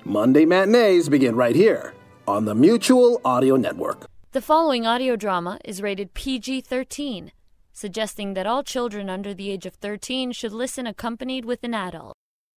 Monday matinees begin right here on the Mutual Audio Network. The following audio drama is rated PG-13, suggesting that all children under the age of 13 should listen accompanied with an adult.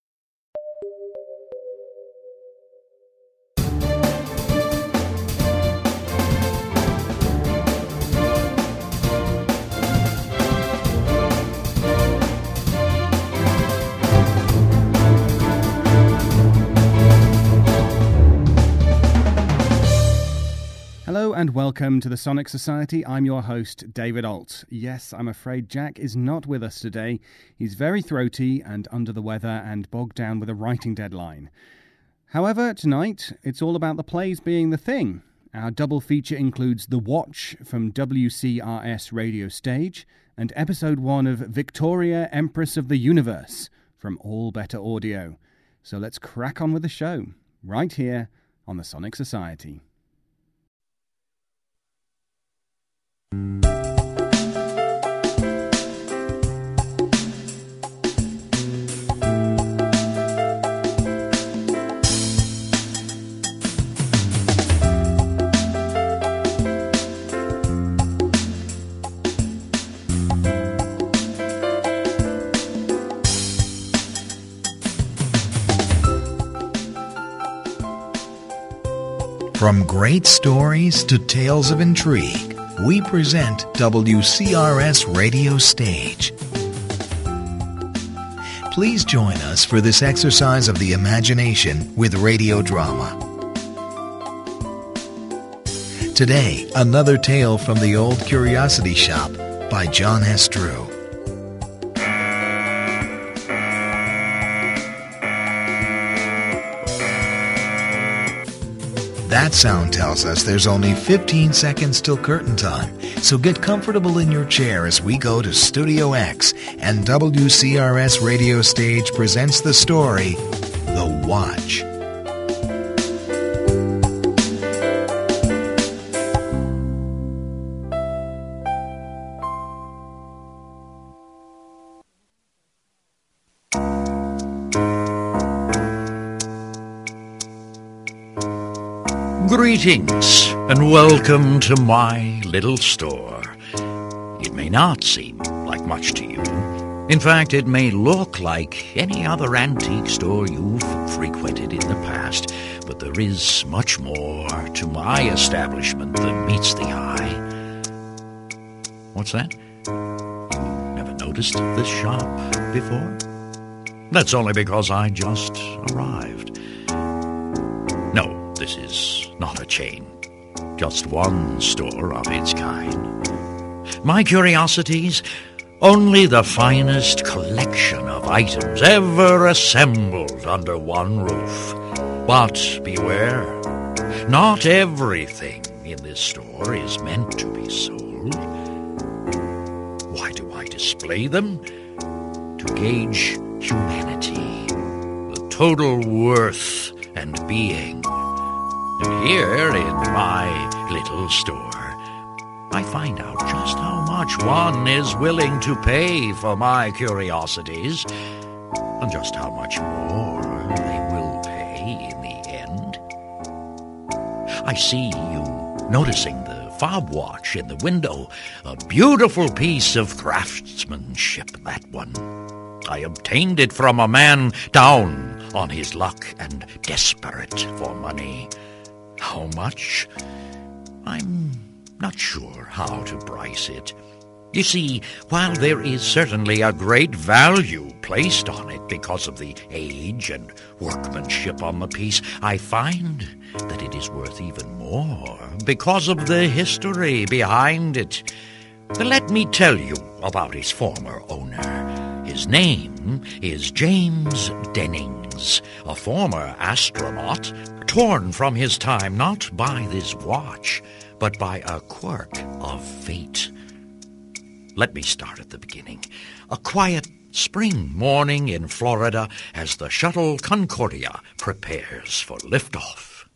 Hello and welcome to the Sonic Society. I'm your host, David Alt. Yes, I'm afraid Jack is not with us today. He's very throaty and under the weather and bogged down with a writing deadline. However, tonight, it's all about the plays being the thing. Our double feature includes The Watch from WCRS Radio Stage and Episode 1 of Victoria, Empress of the Universe from All Better Audio. So let's crack on with the show, right here on the Sonic Society. From great stories to tales of intrigue, we present WCRS Radio Stage. Please join us for this exercise of the imagination with radio drama. Today, another tale from the Old Curiosity Shop by John S. Drew. That sound tells us there's only 15 seconds till curtain time, so get comfortable in your chair as we go to Studio X and WCRS Radio Stage presents the story, The Watch. Greetings, and welcome to my little store. It may not seem like much to you. In fact, it may look like any other antique store you've frequented in the past, but there is much more to my establishment than meets the eye. What's that? You never noticed this shop before? That's only because I just arrived. No. This is not a chain, just one store of its kind. My curiosities, only the finest collection of items ever assembled under one roof. But beware, not everything in this store is meant to be sold. Why do I display them? To gauge humanity, the total worth and being. And here in my little store, I find out just how much one is willing to pay for my curiosities, and just how much more they will pay in the end. I see you noticing the fob watch in the window, a beautiful piece of craftsmanship, that one. I obtained it from a man down on his luck and desperate for money. How much? I'm not sure how to price it. You see, while there is certainly a great value placed on it because of the age and workmanship on the piece, I find that it is worth even more because of the history behind it. Let me tell you about its former owner. His name is James Dennings, a former astronaut, torn from his time not by this watch, but by a quirk of fate. Let me start at the beginning. A quiet spring morning in Florida as the shuttle Concordia prepares for liftoff.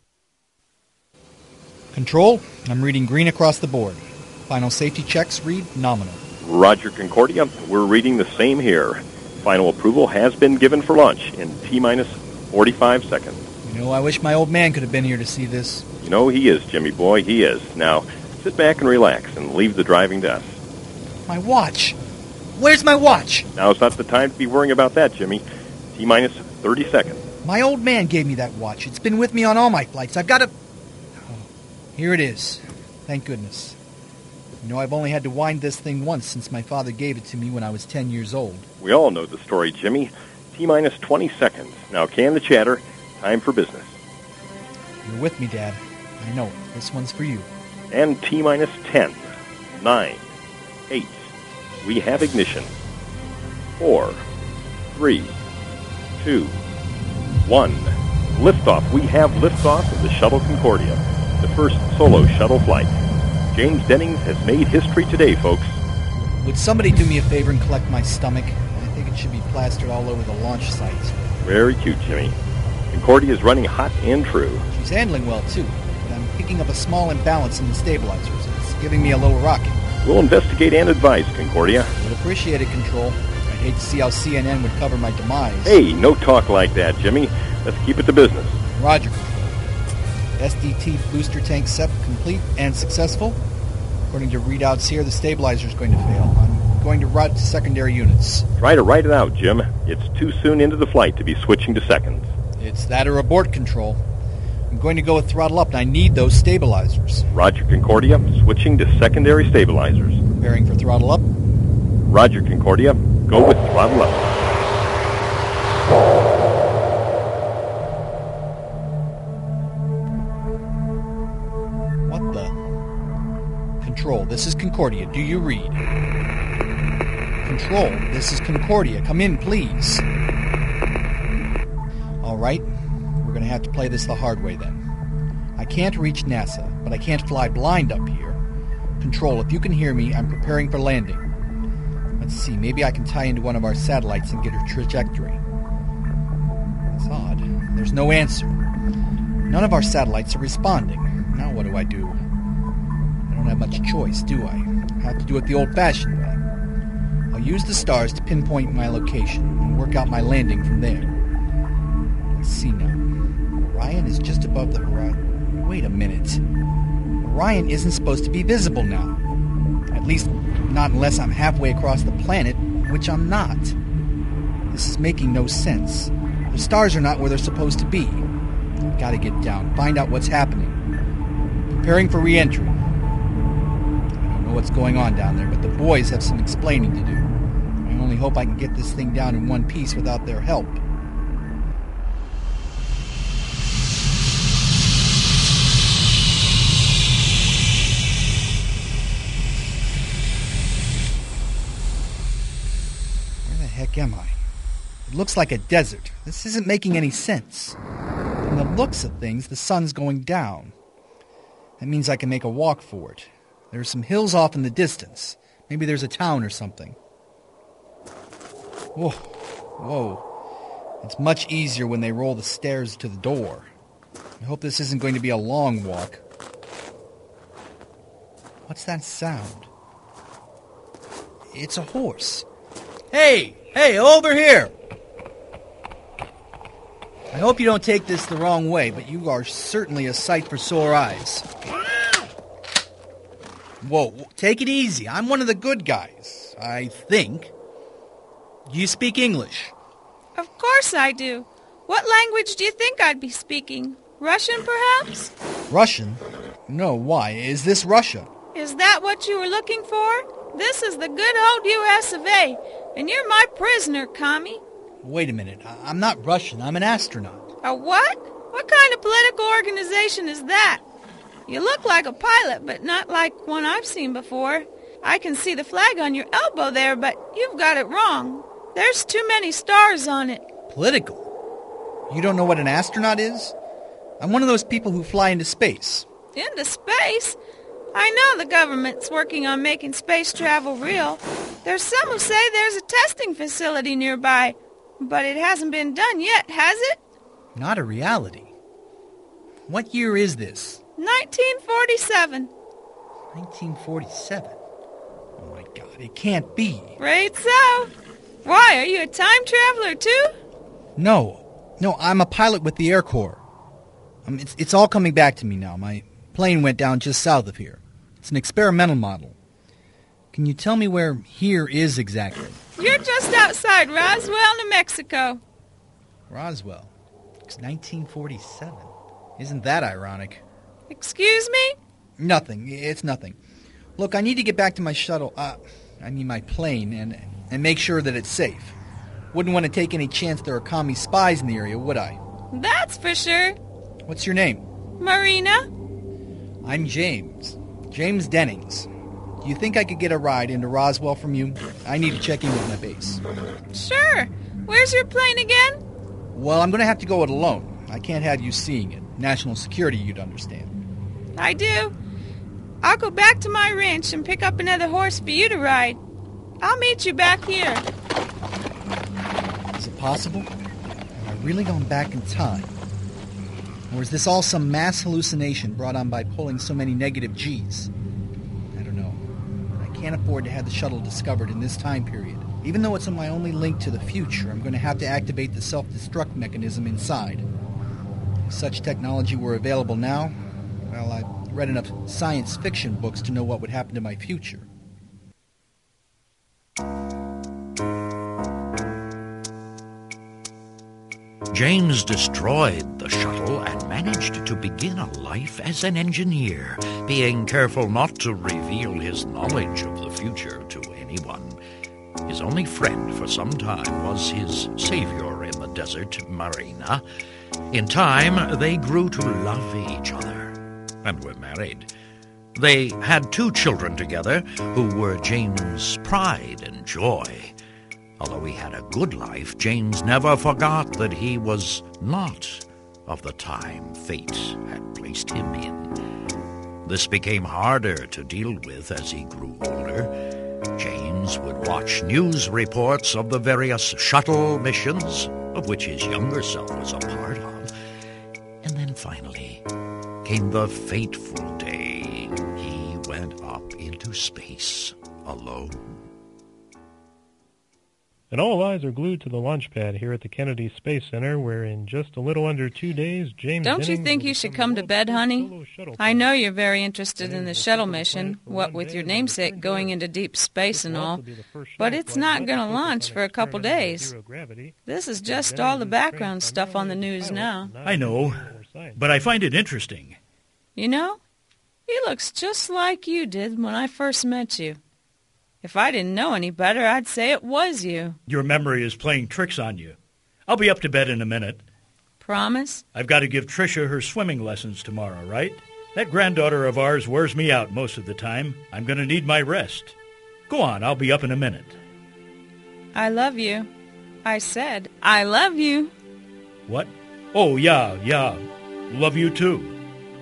Control, I'm reading green across the board. Final safety checks read nominal. Roger, Concordia. We're reading the same here. Final approval has been given for launch in T-minus 45 seconds. You know, I wish my old man could have been here to see this. You know, he is, Jimmy boy, he is. Now, sit back and relax and leave the driving to us. My watch! Where's my watch? Now's not the time to be worrying about that, Jimmy. T-minus 30 seconds. My old man gave me that watch. It's been with me on all my flights. I've got to... Oh, here it is. Thank goodness. You know, I've only had to wind this thing once since my father gave it to me when I was 10 years old. We all know the story, Jimmy. T-minus 20 seconds. Now can the chatter. Time for business. You're with me, Dad. I know it. This one's for you. And T-minus 10, 9, 8. We have ignition. 4, 3, 2, 1. Liftoff. We have liftoff of the Shuttle Concordia, the first solo shuttle flight. James Dennings has made history today, folks. Would somebody do me a favor and collect my stomach? I think it should be plastered all over the launch site. Very cute, Jimmy. Concordia is running hot and true. She's handling well, too, but I'm picking up a small imbalance in the stabilizers. It's giving me a little rocket. We'll investigate and advise, Concordia. Would appreciate it, Control. I'd hate to see how CNN would cover my demise. Hey, no talk like that, Jimmy. Let's keep it to business. Roger, Control. SDT booster tank SEP complete and successful. According to readouts here, the stabilizer's going to fail. I'm going to route to secondary units. Try to write it out, Jim. It's too soon into the flight to be switching to seconds. It's that or abort, Control. I'm going to go with throttle up, and I need those stabilizers. Roger, Concordia. Switching to secondary stabilizers. Preparing for throttle up. Roger, Concordia. Go with throttle up. What the? Control, this is Concordia. Do you read? Control, this is Concordia. Come in, please. All right. We're going to have to play this the hard way, then. I can't reach NASA, but I can't fly blind up here. Control, if you can hear me, I'm preparing for landing. Let's see, maybe I can tie into one of our satellites and get her trajectory. That's odd. There's no answer. None of our satellites are responding. Now what do? I don't have much choice, do I? I have to do it the old-fashioned way. I'll use the stars to pinpoint my location and work out my landing from there. Let's see now. Orion is just above the horizon. Wait a minute. Orion isn't supposed to be visible now. At least not unless I'm halfway across the planet, which I'm not. This is making no sense. The stars are not where they're supposed to be. I've got to get down, find out what's happening. Preparing for re-entry. I don't know what's going on down there, but the boys have some explaining to do. I only hope I can get this thing down in one piece without their help. Am I? It looks like a desert. This isn't making any sense. From the looks of things, the sun's going down. That means I can make a walk for it. There are some hills off in the distance. Maybe there's a town or something. Whoa. Whoa. It's much easier when they roll the stairs to the door. I hope this isn't going to be a long walk. What's that sound? It's a horse. Hey! Hey, over here! I hope you don't take this the wrong way, but you are certainly a sight for sore eyes. Whoa, take it easy. I'm one of the good guys, I think. Do you speak English? Of course I do. What language do you think I'd be speaking? Russian, perhaps? Russian? No, why? Is this Russia? Is that what you were looking for? This is the good old U.S. of A., and you're my prisoner, Commie. Wait a minute. I'm not Russian. I'm an astronaut. A what? What kind of political organization is that? You look like a pilot, but not like one I've seen before. I can see the flag on your elbow there, but you've got it wrong. There's too many stars on it. Political? You don't know what an astronaut is? I'm one of those people who fly into space. Into space? I know the government's working on making space travel real. There's some who say there's a testing facility nearby, but it hasn't been done yet, has it? Not a reality. What year is this? 1947. 1947? Oh my God, it can't be. Right so. Why, are you a time traveler too? No, I'm a pilot with the Air Corps. It's all coming back to me now. My plane went down just south of here. It's an experimental model. Can you tell me where here is exactly? You're just outside Roswell, New Mexico. Roswell? It's 1947. Isn't that ironic? Excuse me? Nothing. It's nothing. Look, I need to get back to my shuttle, my plane, and make sure that it's safe. Wouldn't want to take any chance there are commie spies in the area, would I? That's for sure. What's your name? Marina? I'm James. James Dennings. Do you think I could get a ride into Roswell from you? I need to check in with my base. Sure. Where's your plane again? Well, I'm going to have to go it alone. I can't have you seeing it. National security, you'd understand. I do. I'll go back to my ranch and pick up another horse for you to ride. I'll meet you back here. Is it possible? Have I really gone back in time? Or is this all some mass hallucination brought on by pulling so many negative G's? I don't know. But I can't afford to have the shuttle discovered in this time period. Even though it's my only link to the future, I'm going to have to activate the self-destruct mechanism inside. If such technology were available now, well, I've read enough science fiction books to know what would happen to my future. James destroyed the shuttle and managed to begin a life as an engineer, being careful not to reveal his knowledge of the future to anyone. His only friend for some time was his savior in the desert, Marina. In time, they grew to love each other and were married. They had 2 children together who were James' pride and joy. Although he had a good life, James never forgot that he was not of the time fate had placed him in. This became harder to deal with as he grew older. James would watch news reports of the various shuttle missions, of which his younger self was a part of. And then finally came the fateful day he went up into space alone. And all eyes are glued to the launch pad here at the Kennedy Space Center, where in just a little under 2 days, James Don't you think you should come to bed, honey? I know you're very interested in the shuttle mission, what with your namesake going into deep space and all, but it's not going to launch for a couple days. This is just all the background stuff on the news now. I know, but I find it interesting. You know, he looks just like you did when I first met you. If I didn't know any better, I'd say it was you. Your memory is playing tricks on you. I'll be up to bed in a minute. Promise? I've got to give Tricia her swimming lessons tomorrow, right? That granddaughter of ours wears me out most of the time. I'm going to need my rest. Go on, I'll be up in a minute. I love you. I said, I love you. What? Oh, yeah. Love you too.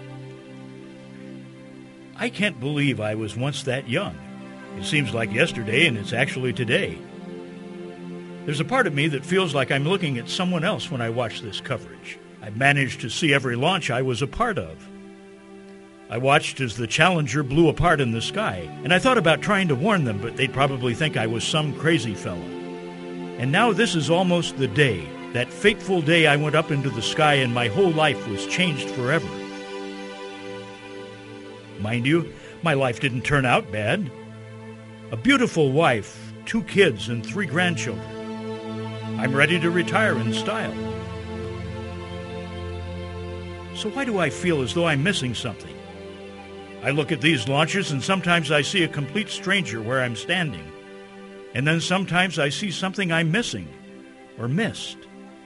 I can't believe I was once that young. It seems like yesterday, and it's actually today. There's a part of me that feels like I'm looking at someone else when I watch this coverage. I've managed to see every launch I was a part of. I watched as the Challenger blew apart in the sky, and I thought about trying to warn them, but they'd probably think I was some crazy fella. And now this is almost the day, that fateful day I went up into the sky and my whole life was changed forever. Mind you, my life didn't turn out bad. A beautiful wife, 2 kids, and 3 grandchildren. I'm ready to retire in style. So why do I feel as though I'm missing something? I look at these launches and sometimes I see a complete stranger where I'm standing. And then sometimes I see something I'm missing or missed.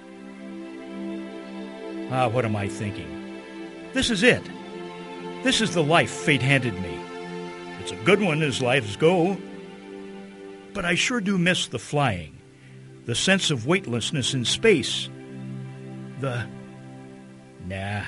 What am I thinking? This is it. This is the life fate handed me. It's a good one as lives go. But I sure do miss the flying, the sense of weightlessness in space, Nah.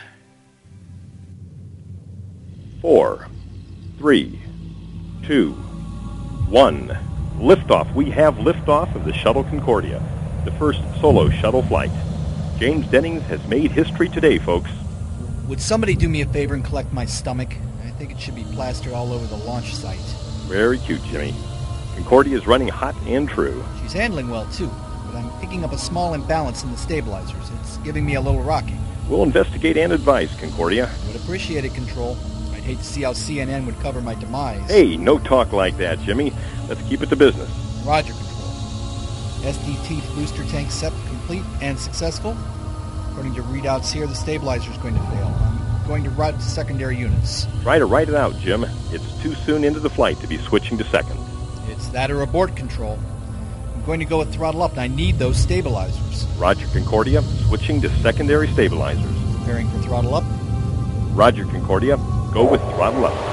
4, 3, 2, 1. Liftoff. We have liftoff of the Shuttle Concordia, the first solo shuttle flight. James Dennings has made history today, folks. Would somebody do me a favor and collect my stomach? I think it should be plastered all over the launch site. Very cute, Jimmy. Concordia is running hot and true. She's handling well, too, but I'm picking up a small imbalance in the stabilizers. It's giving me a little rocking. We'll investigate and advise, Concordia. Would appreciate it, Control. I'd hate to see how CNN would cover my demise. Hey, no talk like that, Jimmy. Let's keep it to business. Roger, Control. SDT booster tank set complete and successful. According to readouts here, the stabilizer's going to fail. I'm going to route to secondary units. Try to write it out, Jim. It's too soon into the flight to be switching to second. It's that or abort, Control. I'm going to go with throttle up, and I need those stabilizers. Roger, Concordia. Switching to secondary stabilizers. Preparing for throttle up. Roger, Concordia. Go with throttle up.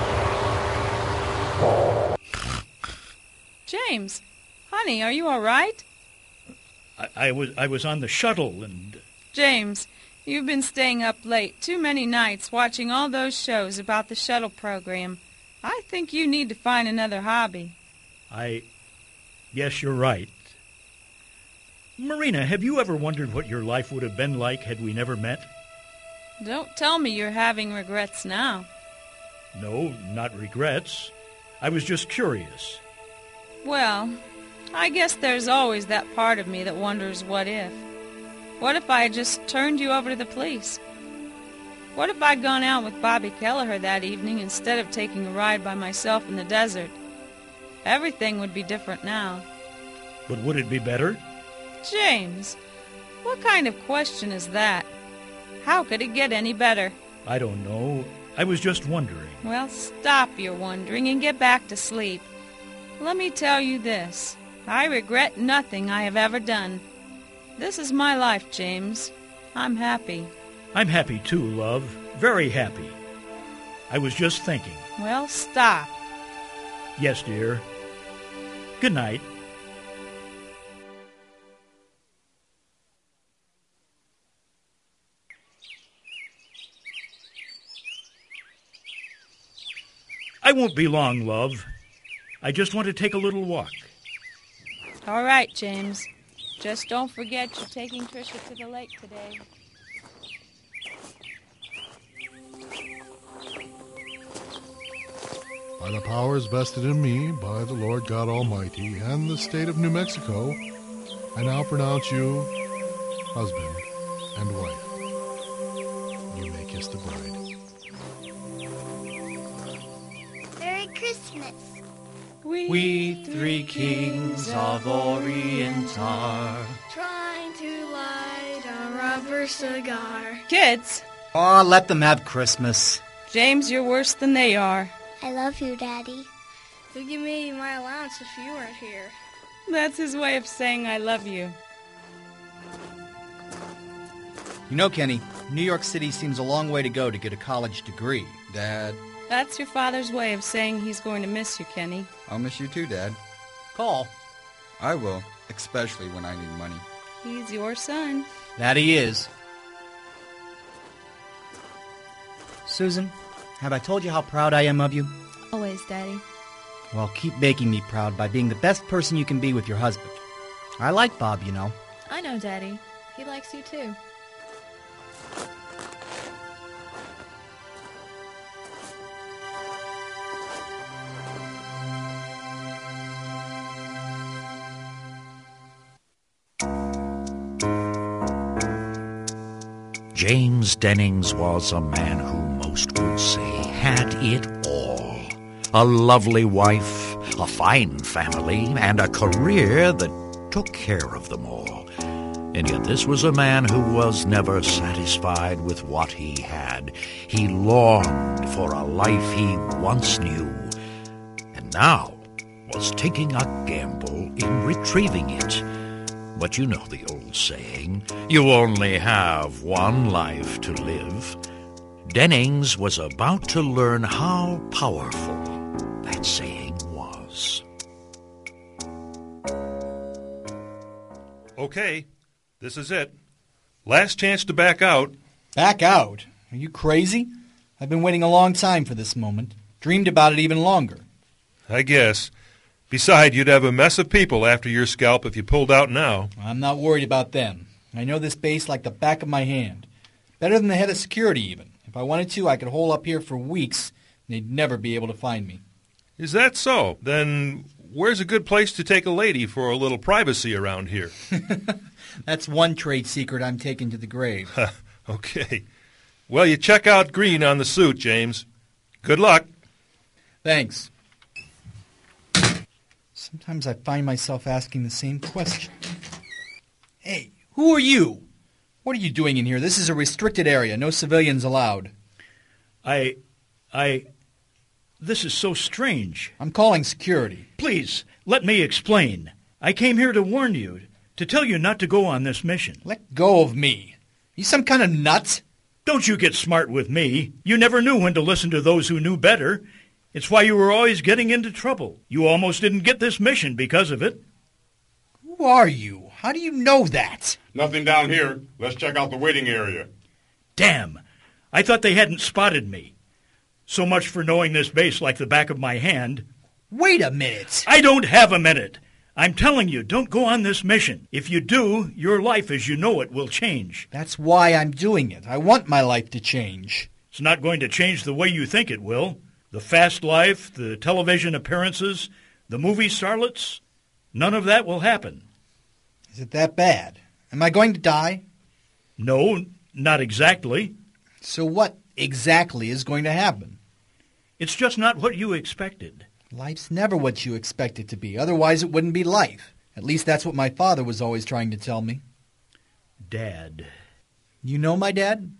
James, honey, are you all right? I was on the shuttle and... James, you've been staying up late too many nights watching all those shows about the shuttle program. I think you need to find another hobby. Yes, you're right. Marina, have you ever wondered what your life would have been like had we never met? Don't tell me you're having regrets now. No, not regrets. I was just curious. Well, I guess there's always that part of me that wonders what if. What if I had just turned you over to the police? What if I'd gone out with Bobby Kelleher that evening instead of taking a ride by myself in the desert? Everything would be different now. But would it be better? James, what kind of question is that? How could it get any better? I don't know. I was just wondering. Well, stop your wondering and get back to sleep. Let me tell you this. I regret nothing I have ever done. This is my life, James. I'm happy. I'm happy too, love. Very happy. I was just thinking. Well, stop. Yes, dear. Good night. I won't be long, love. I just want to take a little walk. All right, James. Just don't forget you're taking Tricia to the lake today. By the powers vested in me by the Lord God Almighty and the state of New Mexico, I now pronounce you husband and wife. You may kiss the bride. Merry Christmas. We three kings of Orient are trying to light a rubber cigar. Kids! Oh, let them have Christmas. James, you're worse than they are. I love you, Daddy. You'd give me my allowance if you weren't here. That's his way of saying I love you. You know, Kenny, New York City seems a long way to go to get a college degree. Dad. That's your father's way of saying he's going to miss you, Kenny. I'll miss you too, Dad. Call. I will, especially when I need money. He's your son. That he is. Susan, have I told you how proud I am of you? Always, Daddy. Well, keep making me proud by being the best person you can be with your husband. I like Bob, you know. I know, Daddy. He likes you too. James Dennings was a man who most would say had it all. A lovely wife, a fine family, and a career that took care of them all. And yet this was a man who was never satisfied with what he had. He longed for a life he once knew, and now was taking a gamble in retrieving it. But you know the old saying, you only have one life to live. Dennings was about to learn how powerful that saying was. Okay, this is it. Last chance to back out. Back out? Are you crazy? I've been waiting a long time for this moment. Dreamed about it even longer. I guess. Besides, you'd have a mess of people after your scalp if you pulled out now. I'm not worried about them. I know this base like the back of my hand. Better than the head of security, even. If I wanted to, I could hole up here for weeks, and they'd never be able to find me. Is that so? Then where's a good place to take a lady for a little privacy around here? That's one trade secret I'm taking to the grave. Okay. Well, you check out green on the suit, James. Good luck. Thanks. Sometimes I find myself asking the same question. Hey, who are you? What are you doing in here? This is a restricted area. No civilians allowed. This is so strange. I'm calling security. Please, let me explain. I came here to warn you, to tell you not to go on this mission. Let go of me. You some kind of nut? Don't you get smart with me. You never knew when to listen to those who knew better. It's why you were always getting into trouble. You almost didn't get this mission because of it. Who are you? How do you know that? Nothing down here. Let's check out the waiting area. Damn. I thought they hadn't spotted me. So much for knowing this base like the back of my hand. Wait a minute. I don't have a minute. I'm telling you, don't go on this mission. If you do, your life as you know it will change. That's why I'm doing it. I want my life to change. It's not going to change the way you think it will. The fast life, the television appearances, the movie starlets, none of that will happen. Is it that bad? Am I going to die? No, not exactly. So what exactly is going to happen? It's just not what you expected. Life's never what you expect it to be. Otherwise, it wouldn't be life. At least that's what my father was always trying to tell me. Dad. You know my dad?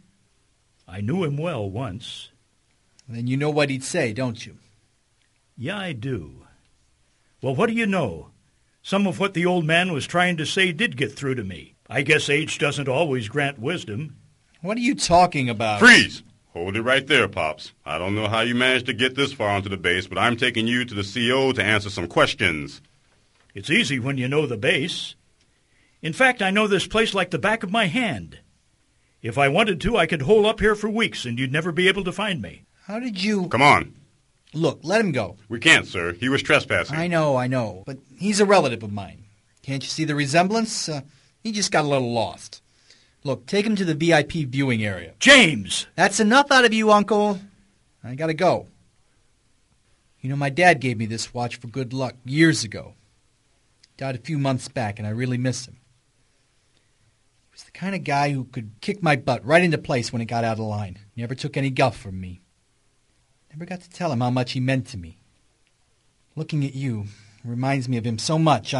I knew him well once. Then you know what he'd say, don't you? Yeah, I do. Well, what do you know? Some of what the old man was trying to say did get through to me. I guess age doesn't always grant wisdom. What are you talking about? Freeze! Hold it right there, Pops. I don't know how you managed to get this far onto the base, but I'm taking you to the CO to answer some questions. It's easy when you know the base. In fact, I know this place like the back of my hand. If I wanted to, I could hole up here for weeks and you'd never be able to find me. How did you... Come on. Look, let him go. We can't, sir. He was trespassing. I know. But he's a relative of mine. Can't you see the resemblance? He just got a little lost. Look, take him to the VIP viewing area. James! That's enough out of you, Uncle. I gotta go. You know, my dad gave me this watch for good luck years ago. Died a few months back, and I really miss him. He was the kind of guy who could kick my butt right into place when it got out of line. Never took any guff from me. Never got to tell him how much he meant to me. Looking at you reminds me of him so much.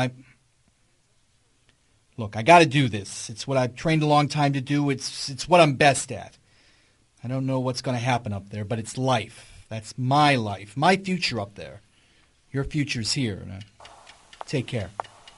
Look, I gotta do this. It's what I've trained a long time to do. It's what I'm best at. I don't know what's gonna happen up there, but it's life. That's my life, my future up there. Your future's here. Take care.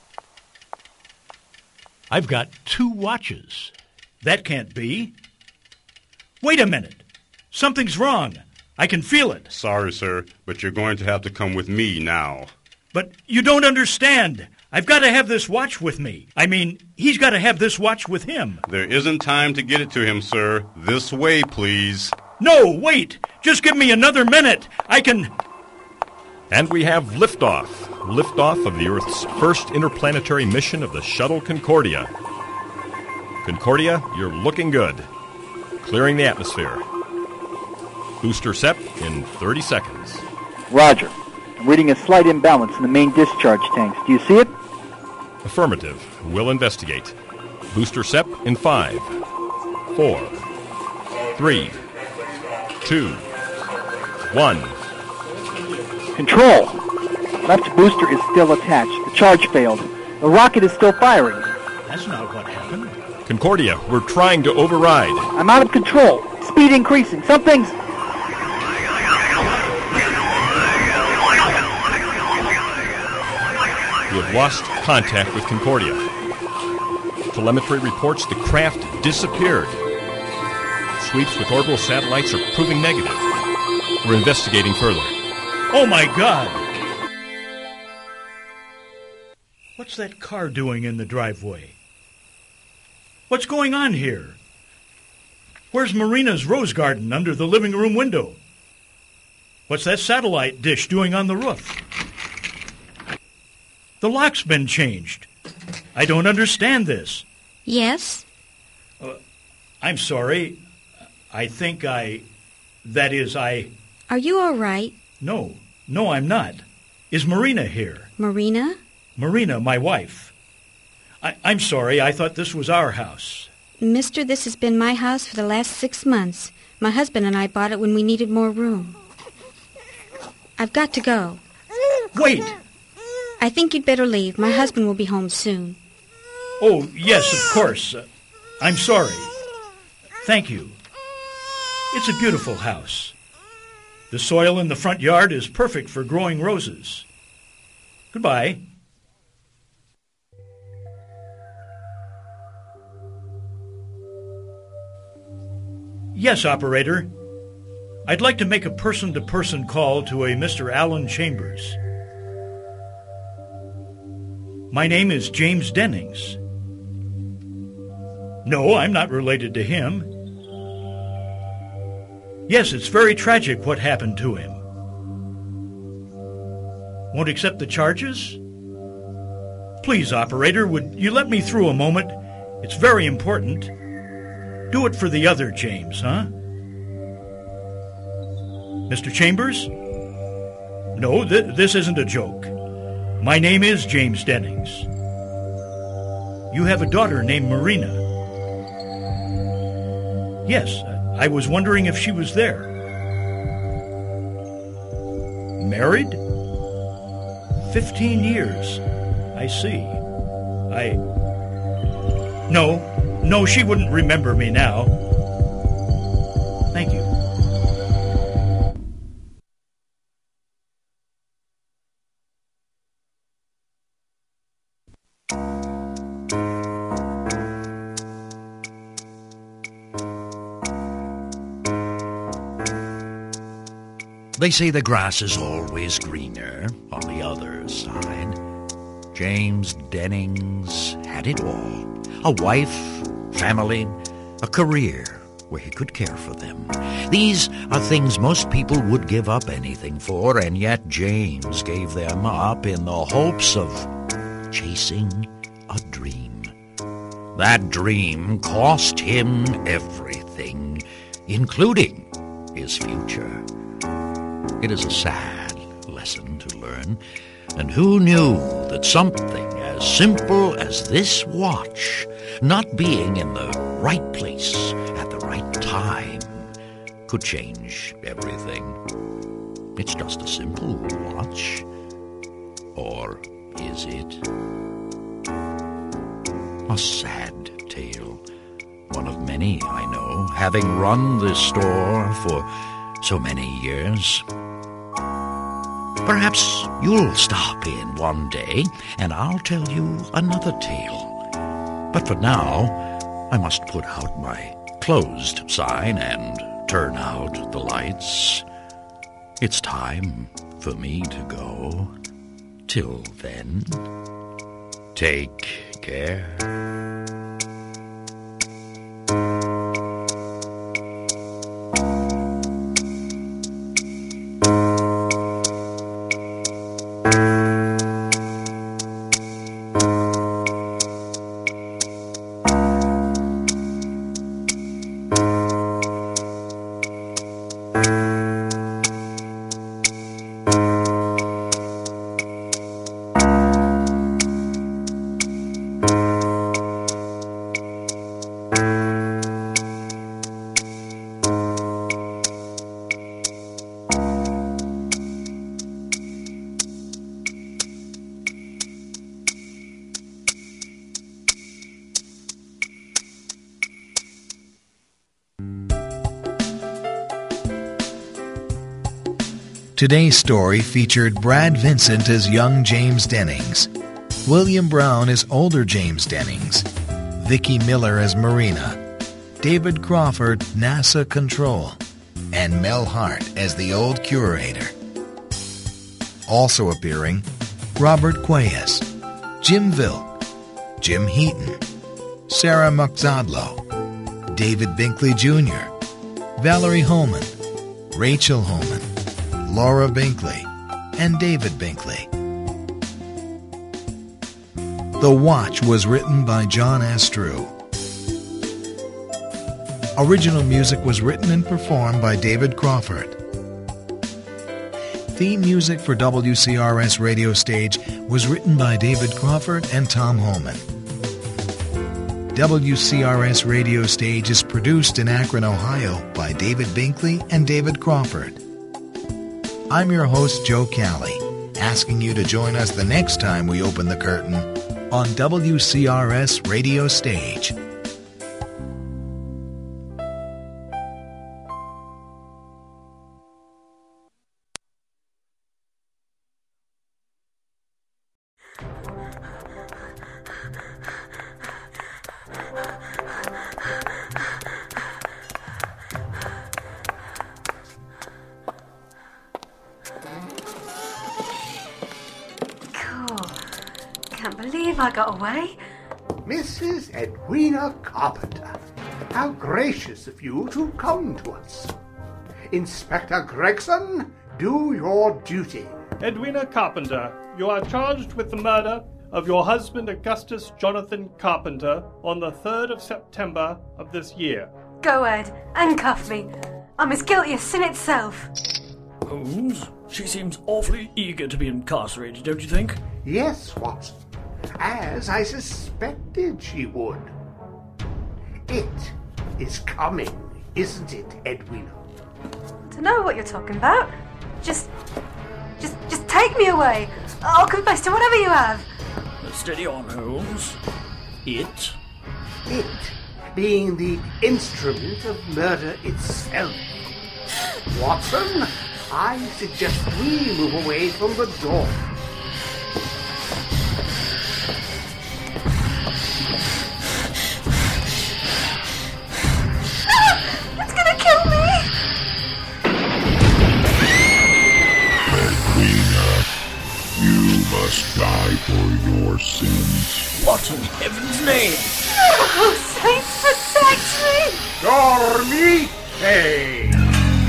I've got 2 watches. That can't be. Wait a minute. Something's wrong. I can feel it. Sorry, sir, but you're going to have to come with me now. But you don't understand. I've got to have this watch with me. I mean, he's got to have this watch with him. There isn't time to get it to him, sir. This way, please. No, wait. Just give me another minute. I can... And we have liftoff. Liftoff of the Earth's first interplanetary mission of the Shuttle Concordia. Concordia, you're looking good. Clearing the atmosphere. Booster SEP in 30 seconds. Roger. I'm reading a slight imbalance in the main discharge tanks. Do you see it? Affirmative. We'll investigate. Booster SEP in 5, 4, 3, 2, 1. Control. Left booster is still attached. The charge failed. The rocket is still firing. That's not what happened. Concordia, we're trying to override. I'm out of control. Speed increasing. Something's... We have lost contact with Concordia. Telemetry reports the craft disappeared. Sweeps with orbital satellites are proving negative. We're investigating further. Oh, my God! What's that car doing in the driveway? What's going on here? Where's Marina's rose garden under the living room window? What's that satellite dish doing on the roof? The lock's been changed. I don't understand this. Yes? I'm sorry. That is, Are you all right? No, I'm not. Is Marina here? Marina? Marina, my wife. I'm sorry. I thought this was our house. Mister, this has been my house for the last 6 months. My husband and I bought it when we needed more room. I've got to go. Wait! I think you'd better leave. My husband will be home soon. Oh, yes, of course. I'm sorry. Thank you. It's a beautiful house. The soil in the front yard is perfect for growing roses. Goodbye. Yes, operator. I'd like to make a person-to-person call to a Mr. Alan Chambers. My name is James Dennings. No, I'm not related to him. Yes, it's very tragic what happened to him. Won't accept the charges? Please, operator, would you let me through a moment? It's very important. Do it for the other James, huh? Mr. Chambers? No, this isn't a joke. My name is James Dennings. You have a daughter named Marina. Yes, I was wondering if she was there. Married? 15 years. I see. No, she wouldn't remember me now. Thank you. They say the grass is always greener on the other side. James Dennings had it all. A wife, family, a career where he could care for them. These are things most people would give up anything for, and yet James gave them up in the hopes of chasing a dream. That dream cost him everything, including his future. It is a sad lesson to learn, and who knew that something as simple as this watch not being in the right place at the right time could change everything. It's just a simple watch. Or is it? A sad tale. One of many, I know, having run this store for so many years. Perhaps you'll stop in one day and I'll tell you another tale. But for now, I must put out my closed sign and turn out the lights. It's time for me to go. Till then, take care. Today's story featured Brad Vincent as young James Dennings, William Brown as older James Dennings, Vicki Miller as Marina, David Crawford, NASA Control, and Mel Hart as the old curator. Also appearing, Robert Quayes, Jim Vilk, Jim Heaton, Sarah Muxadlo, David Binkley Jr., Valerie Holman, Rachel Holman, Laura Binkley, and David Binkley. The Watch was written by John Astrew. Original music was written and performed by David Crawford. Theme music for WCRS Radio Stage was written by David Crawford and Tom Holman. WCRS Radio Stage is produced in Akron, Ohio by David Binkley and David Crawford. I'm your host, Joe Calley, asking you to join us the next time we open the curtain on WCRS Radio Stage. I got away. Mrs. Edwina Carpenter, how gracious of you to come to us. Inspector Gregson, do your duty. Edwina Carpenter, you are charged with the murder of your husband Augustus Jonathan Carpenter on the 3rd of September of this year. Go, Ed, handcuff me. I'm as guilty as sin itself. Holmes, she seems awfully eager to be incarcerated, don't you think? Yes, Watson. As I suspected she would. It is coming, isn't it, Edwina? I don't know what you're talking about. Just take me away. I'll confess to whatever you have. Steady on, Holmes. It being the instrument of murder itself. Watson, I suggest we move away from the door. It's gonna kill me! Edwina, you must die for your sins. What in heaven's name? Oh, saints protect me! Dormite!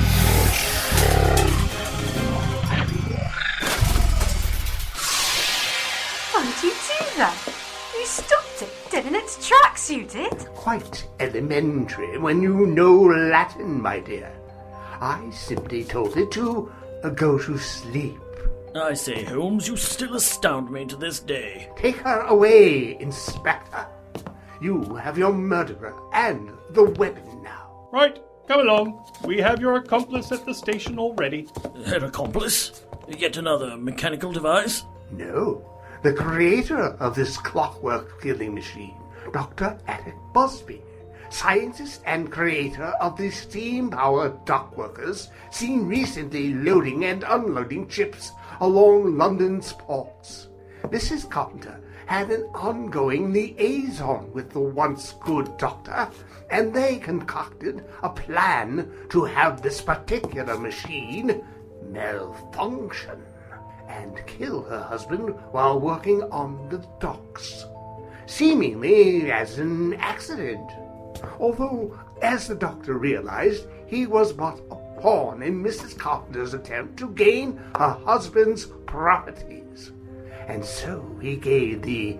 Why did you do that? You stopped it dead in its tracks, you did. Quite elementary when you know Latin, my dear. I simply told it to go to sleep. I say, Holmes, you still astound me to this day. Take her away, Inspector. You have your murderer and the weapon now. Right, come along. We have your accomplice at the station already. Her accomplice? Yet another mechanical device? No. The creator of this clockwork killing machine, Dr. Attic Busby, scientist and creator of the steam-powered dock workers seen recently loading and unloading ships along London's ports. Mrs. Carpenter had an ongoing liaison with the once good doctor, and they concocted a plan to have this particular machine malfunction and kill her husband while working on the docks, seemingly as an accident. Although, as the doctor realized, he was but a pawn in Mrs. Carpenter's attempt to gain her husband's properties. And so he gave the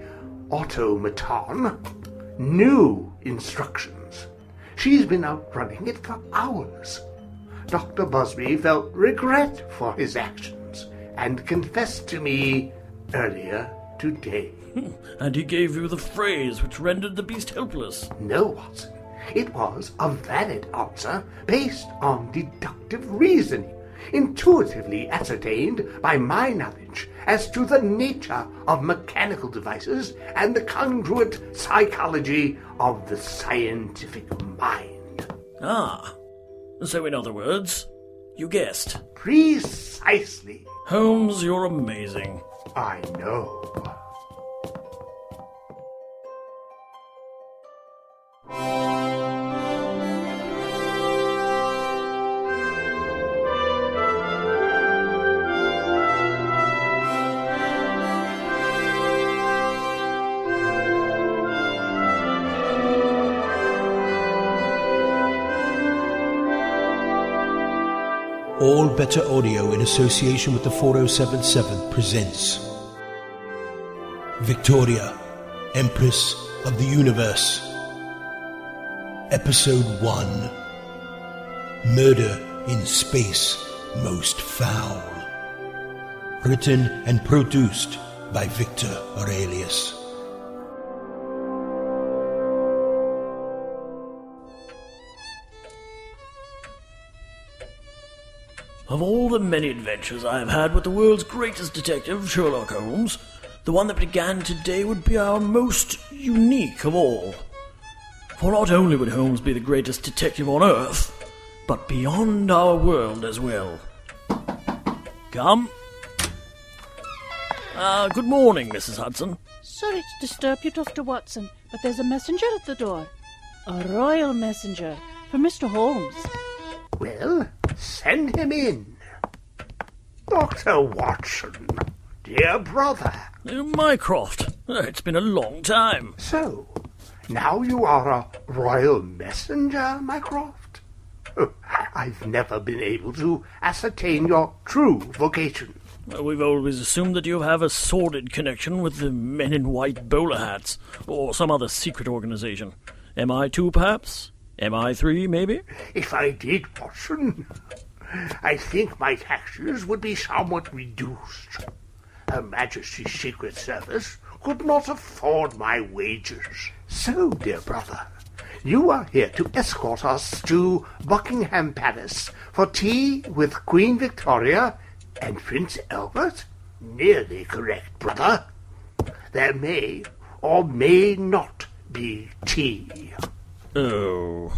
automaton new instructions. She's been out running it for hours. Dr. Busby felt regret for his actions and confessed to me earlier today. And he gave you the phrase which rendered the beast helpless. No, Watson. It was a valid answer based on deductive reasoning, intuitively ascertained by my knowledge as to the nature of mechanical devices and the congruent psychology of the scientific mind. Ah, so in other words, you guessed. Precisely. Holmes, you're amazing. I know. All Better Audio, in association with the 4077, presents Victoria, Empress of the Universe. Episode 1, Murder in Space Most Foul. Written and produced by Victor Aurelius. Of all the many adventures I have had with the world's greatest detective, Sherlock Holmes, the one that began today would be our most unique of all. For not only would Holmes be the greatest detective on Earth, but beyond our world as well. Come. Good morning, Mrs. Hudson. Sorry to disturb you, Dr. Watson, but there's a messenger at the door. A royal messenger for Mr. Holmes. Well, send him in. Dr. Watson, dear brother. Mycroft, it's been a long time. So, now you are a royal messenger, Mycroft? I've never been able to ascertain your true vocation. We've always assumed that you have a sordid connection with the men in white bowler hats, or some other secret organization. MI2, perhaps? MI3, maybe? If I did, Watson, I think my taxes would be somewhat reduced. Her Majesty's Secret Service could not afford my wages. So, dear brother, you are here to escort us to Buckingham Palace for tea with Queen Victoria and Prince Albert? Nearly correct, brother. There may or may not be tea. Oh.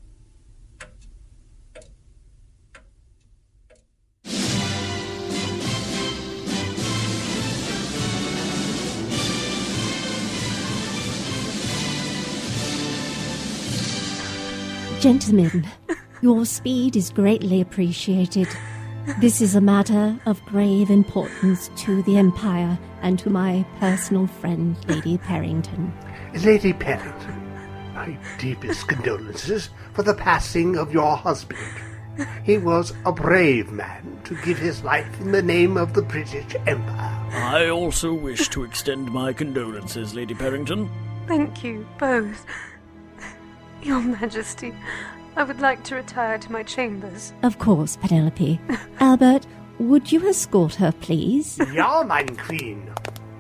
Gentlemen, your speed is greatly appreciated. This is a matter of grave importance to the Empire and to my personal friend, Lady Parrington. Lady Parrington, my deepest condolences for the passing of your husband. He was a brave man to give his life in the name of the British Empire. I also wish to extend my condolences, Lady Parrington. Thank you, both. Your Majesty, I would like to retire to my chambers. Of course, Penelope. Albert, would you escort her, please? Ja, mein Queen.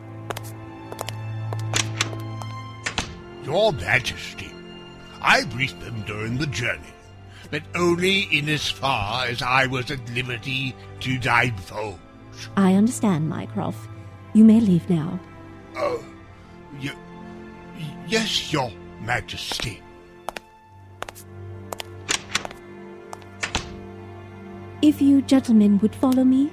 Your Majesty, I briefed them during the journey, but only in as far as I was at liberty to divulge. I understand, Mycroft. You may leave now. Yes, Your Majesty. If you gentlemen would follow me.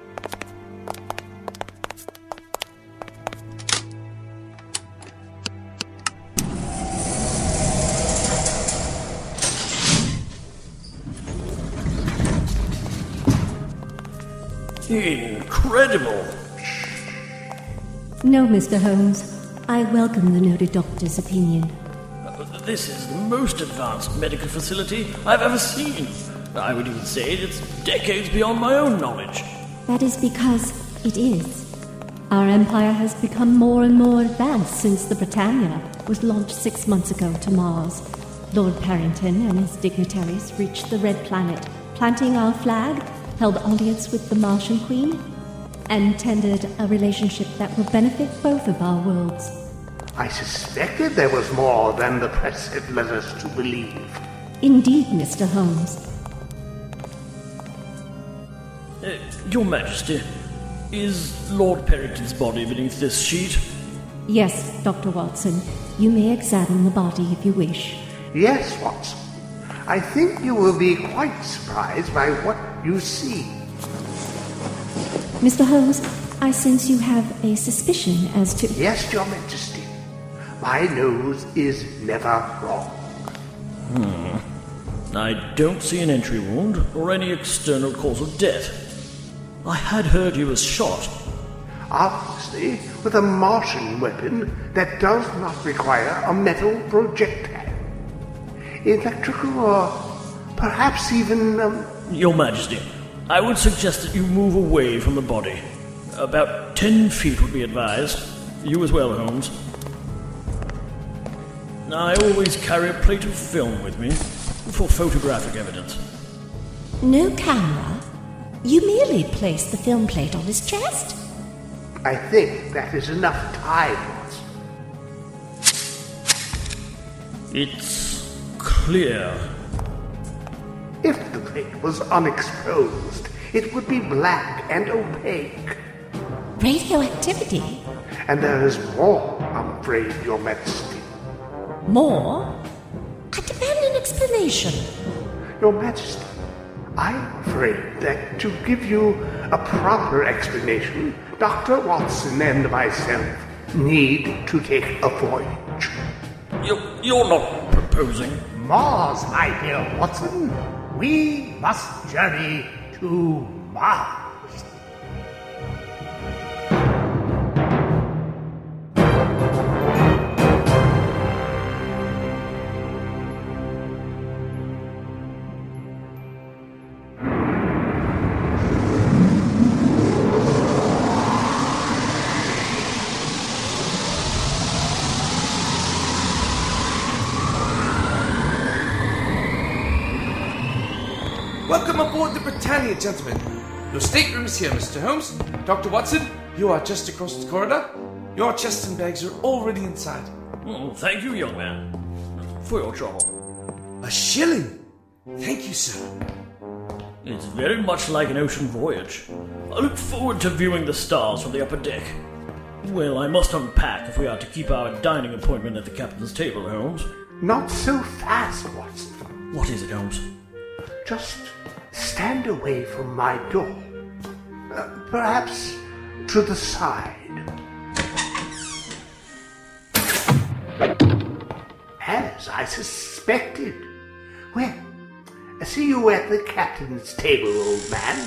Incredible! No, Mr. Holmes. I welcome the noted doctor's opinion. This is the most advanced medical facility I've ever seen. I would even say it's decades beyond my own knowledge. That is because it is. Our empire has become more and more advanced since the Britannia was launched 6 months ago to Mars. Lord Parrington and his dignitaries reached the Red Planet, planting our flag, held audience with the Martian Queen, and tendered a relationship that will benefit both of our worlds. I suspected there was more than the press had led us to believe. Indeed, Mr. Holmes. Your Majesty, is Lord Parrington's body beneath this sheet? Yes, Dr. Watson. You may examine the body if you wish. Yes, Watson. I think you will be quite surprised by what you see. Mr. Holmes, I sense you have a suspicion as to... Yes, Your Majesty. My nose is never wrong. I don't see an entry wound or any external cause of death. I had heard he was shot. Obviously, with a Martian weapon that does not require a metal projectile. Electrical or perhaps even... Your Majesty, I would suggest that you move away from the body. About 10 feet would be advised. You as well, Holmes. I always carry a plate of film with me for photographic evidence. No camera? You merely placed the film plate on his chest? I think that is enough time, Watson. It's clear. If the plate was unexposed, it would be black and opaque. Radioactivity? And there is more, I'm afraid, Your Majesty. More? I demand an explanation. Your Majesty, I'm afraid that to give you a proper explanation, Dr. Watson and myself need to take a voyage. You're not proposing? Mars, my dear Watson. We must journey to Mars. Welcome aboard the Britannia, gentlemen. Your stateroom is here, Mr. Holmes. Dr. Watson, you are just across the corridor. Your chests and bags are already inside. Thank you, young man, for your trouble. A shilling? Thank you, sir. It's very much like an ocean voyage. I look forward to viewing the stars from the upper deck. Well, I must unpack if we are to keep our dining appointment at the captain's table, Holmes. Not so fast, Watson. What is it, Holmes? Just stand away from my door. Perhaps to the side. As I suspected. Well, see you at the captain's table, old man.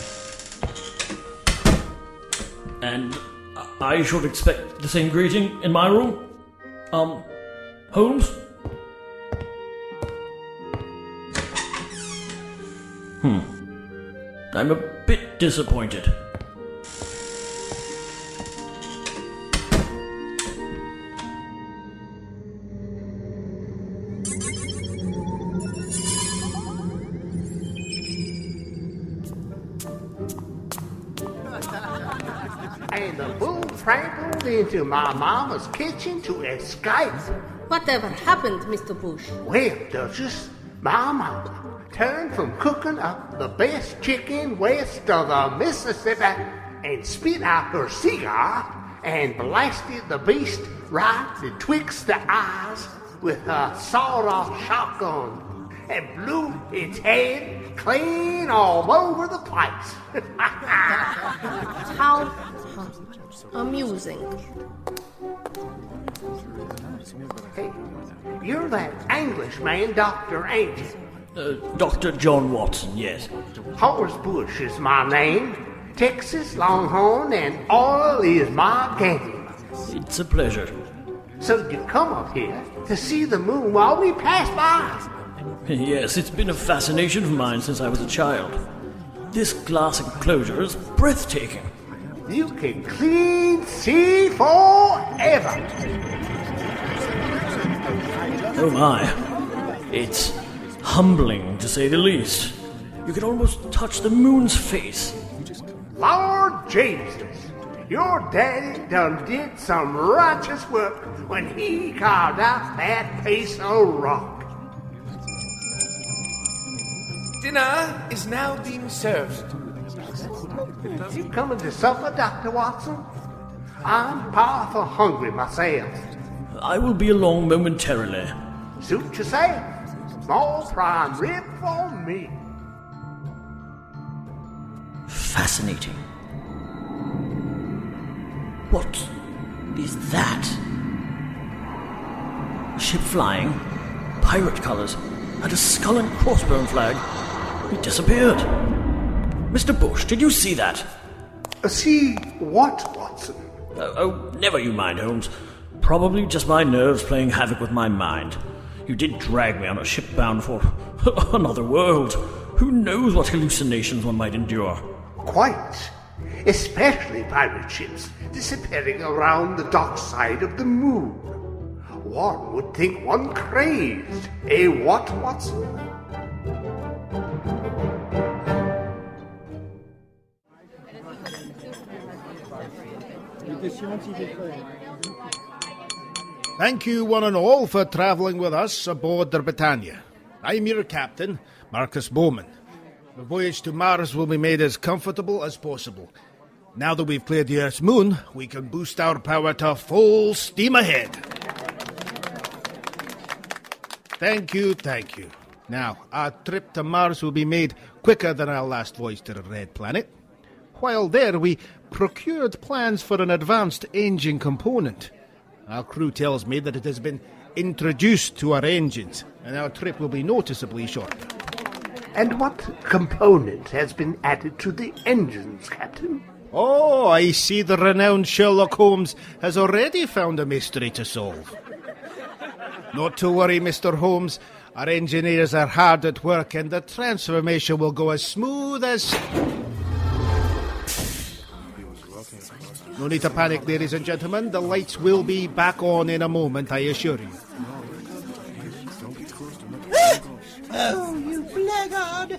And I should expect the same greeting in my room? Holmes? I'm a bit disappointed. And the bull trampled into my mama's kitchen to escape. Whatever happened, Mr. Bush? Well, Duchess, my mama turned from cooking up the best chicken west of the Mississippi and spit out her cigar and blasted the beast right betwixt the eyes with her sawed-off shotgun and blew its head clean all over the place. How amusing. Hey, you're that Englishman, Doctor, ain't you? Dr. John Watson, yes. Horace Bush is my name. Texas Longhorn and oil is my game. It's a pleasure. So you come up here to see the moon while we pass by? Yes, it's been a fascination of mine since I was a child. This glass enclosure is breathtaking. You can clean see forever. Oh my. It's humbling, to say the least. You can almost touch the moon's face. Lord Jesus, your daddy done did some righteous work when he carved out that piece of rock. Dinner is now being served. You coming to supper, Dr. Watson? I'm powerful hungry myself. I will be along momentarily. Suit yourself. Small prime rib for me. Fascinating. What is that? A ship flying, pirate colors, and a skull and crossbone flag. It disappeared. Mr. Bush, did you see that? See what, Watson? Never you mind, Holmes. Probably just my nerves playing havoc with my mind. You did drag me on a ship bound for another world. Who knows what hallucinations one might endure? Quite. Especially pirate ships disappearing around the dark side of the moon. One would think one crazed. Eh, what, Watson? Thank you one and all for travelling with us aboard the Britannia. I'm your captain, Marcus Bowman. The voyage to Mars will be made as comfortable as possible. Now that we've cleared the Earth's moon, we can boost our power to full steam ahead. Thank you. Now, our trip to Mars will be made quicker than our last voyage to the Red Planet. While there, we procured plans for an advanced engine component. Our crew tells me that it has been introduced to our engines, and our trip will be noticeably shorter. And what component has been added to the engines, Captain? Oh, I see the renowned Sherlock Holmes has already found a mystery to solve. Not to worry, Mr. Holmes. Our engineers are hard at work, and the transformation will go as smooth as... No need to panic, ladies and gentlemen. The lights will be back on in a moment, I assure you. Oh, you blackguard!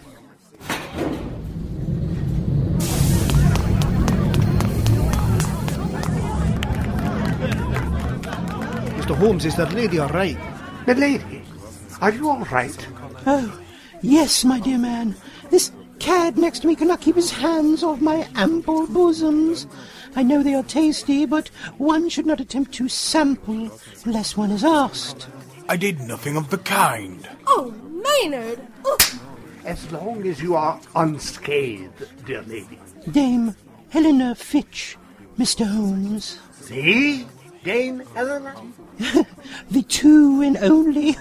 Mr. Holmes, is the lady all right? The lady? Are you all right? Oh, yes, my dear man. This cad next to me cannot keep his hands off my ample bosoms. I know they are tasty, but one should not attempt to sample unless one is asked. I did nothing of the kind. Oh, Maynard! Oh. As long as you are unscathed, dear lady. Dame Helena Fitch, Mr. Holmes. See? Dame Helena? The two and only.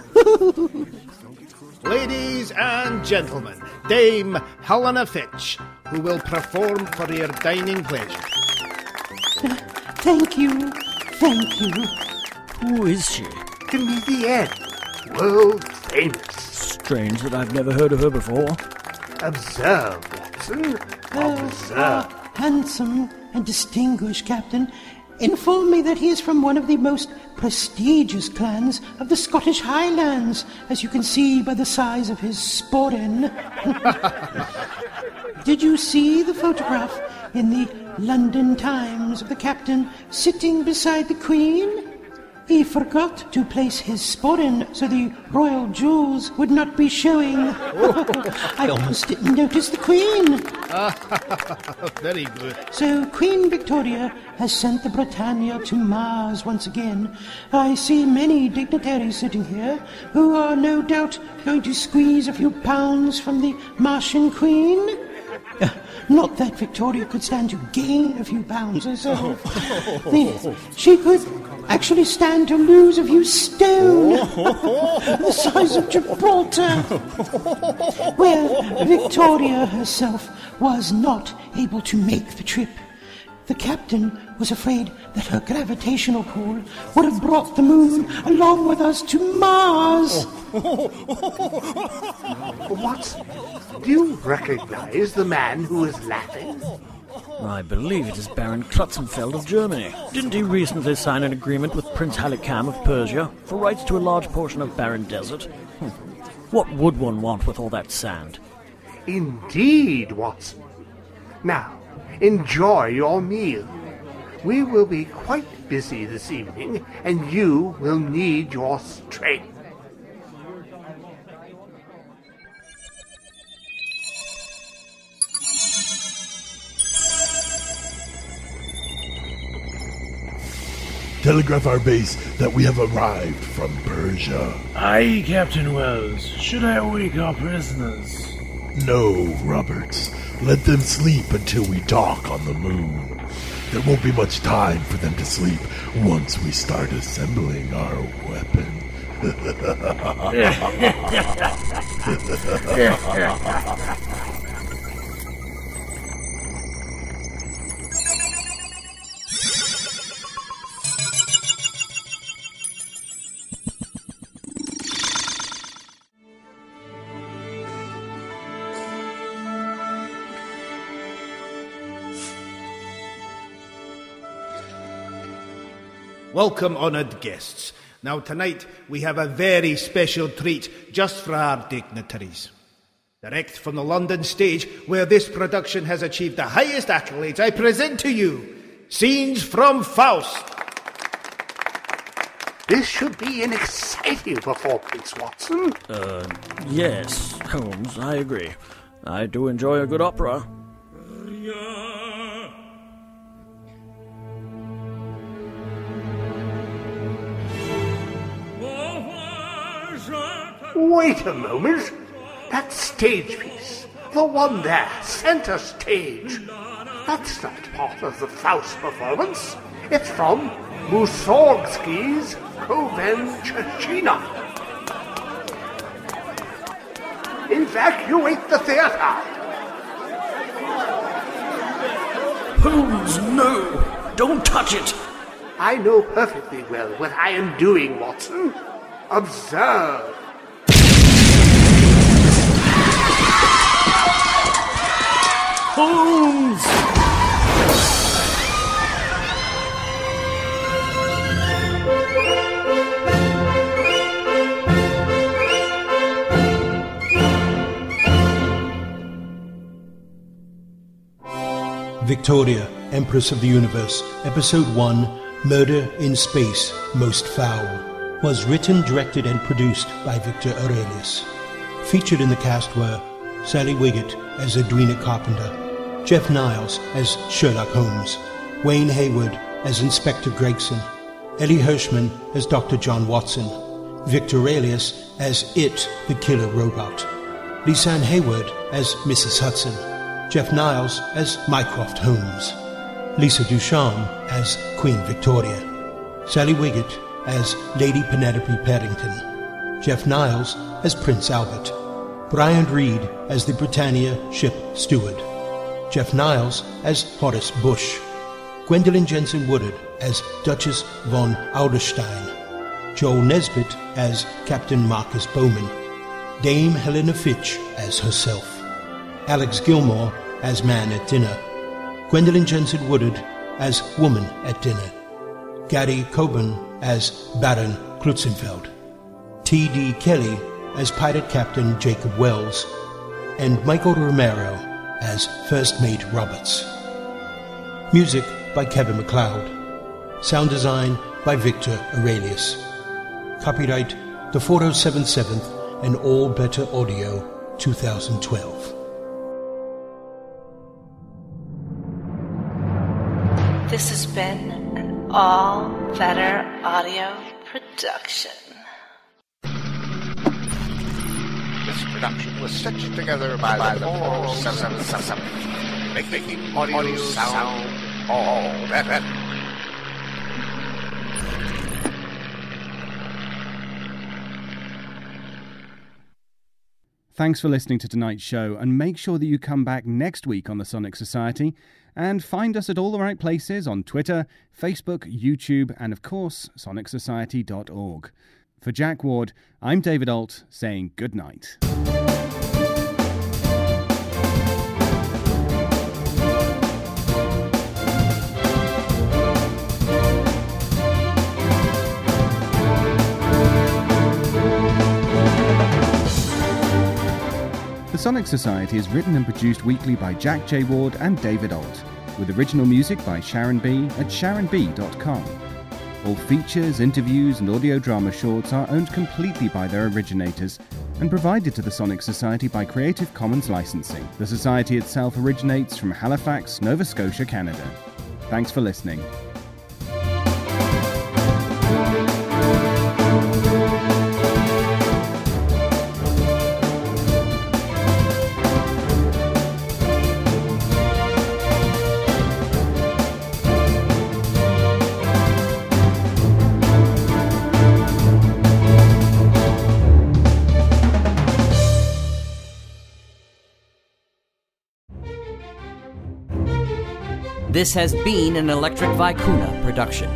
Ladies and gentlemen, Dame Helena Fitch, who will perform for your dining pleasure. Thank you. Who is she? Comedienne. World famous. Strange that I've never heard of her before. Observe, Watson. Observe. Handsome and distinguished captain, informed me that he is from one of the most prestigious clans of the Scottish Highlands, as you can see by the size of his sporran. Did you see the photograph in the London Times of the captain sitting beside the Queen? He forgot to place his sporran so the royal jewels would not be showing. I almost didn't notice the Queen. Very good. So Queen Victoria has sent the Britannia to Mars once again. I see many dignitaries sitting here who are no doubt going to squeeze a few pounds from the Martian Queen. Not that Victoria could stand to gain a few pounds herself. She could actually stand to lose a few stone the size of Gibraltar. Well, Victoria herself was not able to make the trip. The captain was afraid that her gravitational pull would have brought the moon along with us to Mars. What? Do you recognize the man who is laughing? I believe it is Baron Klutzenfeld of Germany. Didn't he recently sign an agreement with Prince Halikam of Persia for rights to a large portion of Barren Desert? What would one want with all that sand? Indeed, Watson. Now, enjoy your meal. We will be quite busy this evening, and you will need your strength. Telegraph our base that we have arrived from Persia. Aye, Captain Wells. Should I wake our prisoners? No, Roberts. Let them sleep until we dock on the moon. There won't be much time for them to sleep once we start assembling our weapon. Welcome, honoured guests. Now tonight we have a very special treat just for our dignitaries. Direct from the London stage, where this production has achieved the highest accolades, I present to you Scenes from Faust. This should be an exciting performance, Watson. Yes, Holmes, I agree. I do enjoy a good opera. Wait a moment. That stage piece, the one there, center stage, that's not part of the Faust performance. It's from Mussorgsky's Kovenchechina. Evacuate the theater. Holmes, no! Don't touch it! I know perfectly well what I am doing, Watson. Observe. Holmes! Victoria, Empress of the Universe, Episode 1, Murder in Space, Most Foul, was written, directed, and produced by Victor Aurelius. Featured in the cast were Sally Wiggett as Edwina Carpenter, Jeff Niles as Sherlock Holmes, Wayne Hayward as Inspector Gregson, Ellie Hirschman as Dr. John Watson, Victor Aurelius as It, the Killer Robot, Lisanne Hayward as Mrs. Hudson, Jeff Niles as Mycroft Holmes, Lisa Ducharme as Queen Victoria, Sally Wiggett as Lady Penelope Parrington, Jeff Niles as Prince Albert, Brian Reed as the Britannia ship steward, Jeff Niles as Horace Bush, Gwendolyn Jensen Woodard as Duchess von Auderstein, Joel Nesbitt as Captain Marcus Bowman, Dame Helena Fitch as herself, Alex Gilmore as Man at Dinner, Gwendolyn Jensen Woodard as Woman at Dinner, Gary Coburn as Baron Klutzenfeld, T.D. Kelly as Pirate Captain Jacob Wells, and Michael Romero as First Mate Roberts. Music by Kevin MacLeod. Sound design by Victor Aurelius. Copyright the 4077th and All Better Audio 2012. This has been an All Better Audio production. This production was stitched together by the 477, making audio sound all better. Thanks for listening to tonight's show, and make sure that you come back next week on the Sonic Society, and find us at all the right places on Twitter, Facebook, YouTube, and of course, sonicsociety.org. For Jack Ward, I'm David Alt, saying good night. The Sonic Society is written and produced weekly by Jack J. Ward and David Alt, with original music by Sharon B. at sharonb.com. All features, interviews, and audio drama shorts are owned completely by their originators and provided to the Sonic Society by Creative Commons licensing. The Society itself originates from Halifax, Nova Scotia, Canada. Thanks for listening. This has been an Electric Vicuna production.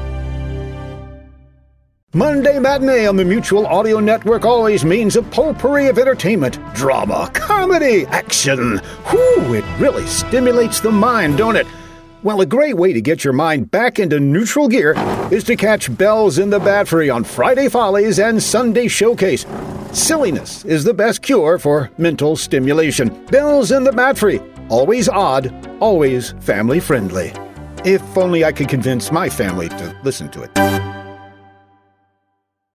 Monday Matinee on the Mutual Audio Network always means a potpourri of entertainment, drama, comedy, action. Whew, it really stimulates the mind, don't it? Well, a great way to get your mind back into neutral gear is to catch Bells in the Battery on Friday Follies and Sunday Showcase. Silliness is the best cure for mental stimulation. Bells in the Battery. Always odd, always family-friendly. If only I could convince my family to listen to it.